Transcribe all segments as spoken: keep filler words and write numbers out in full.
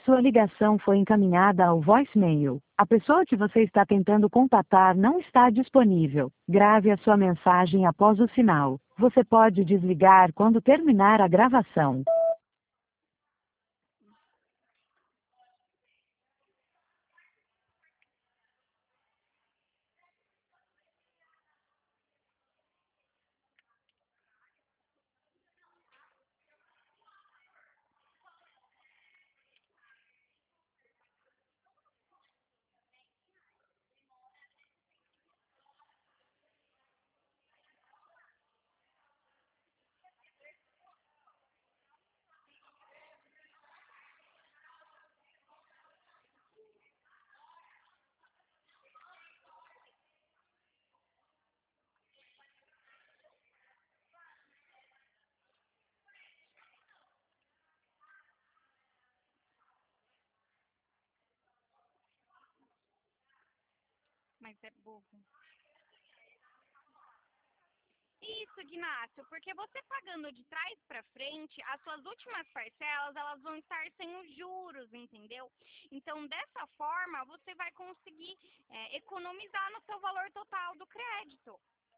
Sua ligação foi encaminhada ao voicemail. A pessoa que você está tentando contatar não está disponível. Grave a sua mensagem após o sinal. Você pode desligar quando terminar a gravação. Mas é bobo. Isso, Ignácio, porque você pagando de trás para frente, as suas últimas parcelas, elas vão estar sem os juros, entendeu? Então, dessa forma, você vai conseguir é, economizar no seu valor total do crédito.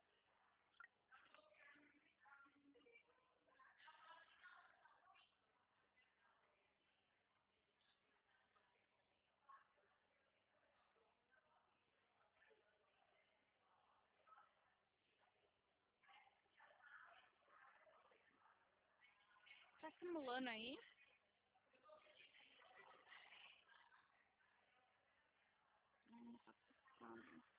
Tá simulando aí? Hum, tá piscando.